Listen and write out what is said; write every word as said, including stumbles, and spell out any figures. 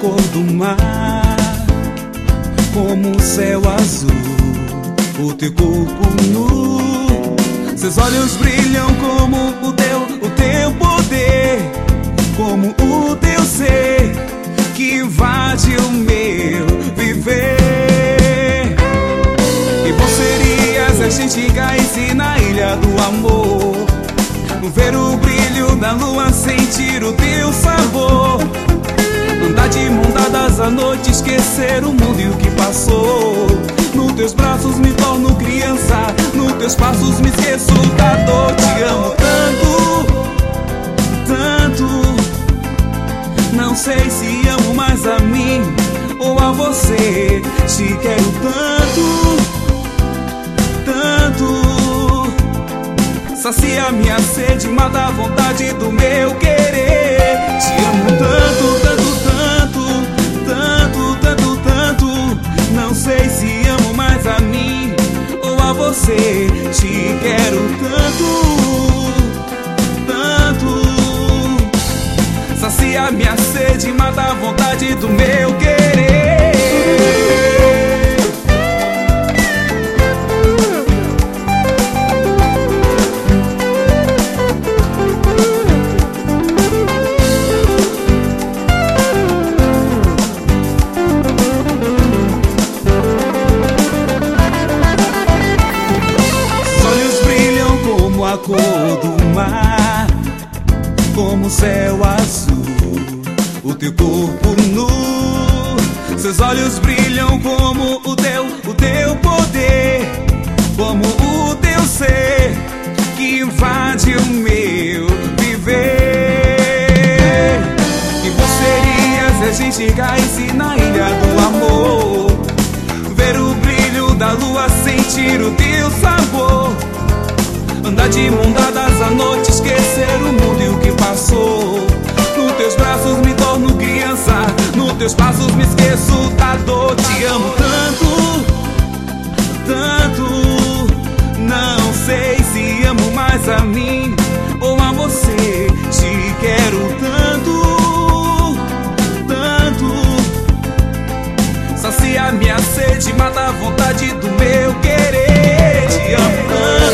cor do mar, como o céu azul, o teu corpo nu. Seus olhos brilham como o teu, o teu poder, como o teu ser que invade o meu viver. E bom seria se a gente caísse na ilha do amor, ver o brilho da lua, sentir o teu sabor, andar de mão dadas à noite, esquecer o mundo e o que passou. Nos teus braços me torno criança, nos teus passos me esqueço da dor. Te amo tanto, tanto, não sei se amo mais a mim ou a você. Te quero tanto, tanto, sacia minha sede, mata a vontade do meu querer. Te amo tanto, tanto, tanto, tanto, tanto, tanto, não sei se amo mais a mim ou a você. Te quero tanto, tanto, sacia minha sede, mata a vontade do meu querer. A cor do mar, como o céu azul, o teu corpo nu. Seus olhos brilham como o teu, o teu poder, como o teu ser que invade o meu viver. Que bom seria se a gente caísse na ilha do amor, ver o brilho da lua, sentir o teu sabor, andar de mão dadas à noite, esquecer o mundo e o que passou. Nos teus braços me torno criança, nos teus passos me esqueço da dor. Te amo tanto, tanto, não sei se amo mais a mim ou a você. Te quero tanto, tanto, sacia minha sede, mata a vontade do meu querer. Te amo tanto,